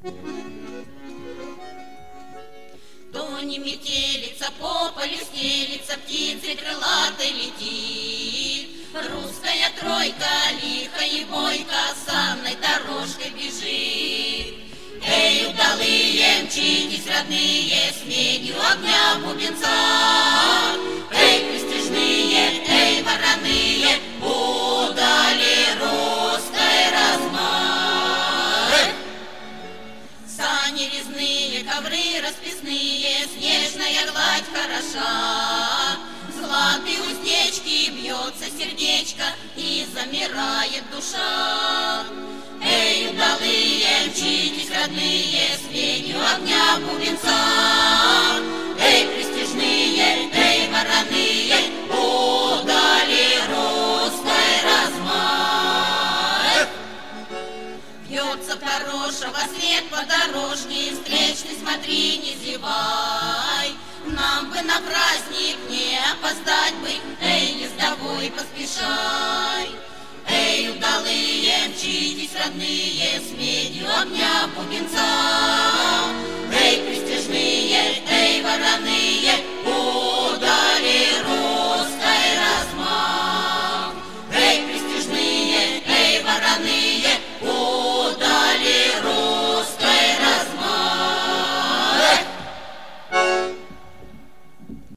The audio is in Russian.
То не метелица, по полю стелится, птицей крылатой летит. Русская тройка, лихо и бойко, санной дорожкой бежит. Эй, удалые, мчитесь, родные, с медью огня бубенца. Эй, престижные, эй, вороные, удали русской размах. Сани резные, ковры расписные, снежная гладь хороша. Златые уздечки, бьется сердечко и замирает душа. Эй, удалые, мчитесь, родные, с медью огня бубенца. Эй, престижные, эй, вороные, удали русской размах. Бьется хорошего след по дорожке, встречный смотри, не зевай. Нам бы на праздник не опоздать бы, эй, ездовой, поспешай. Эй, удалые, мчитесь, родные, с медью огня бубенца.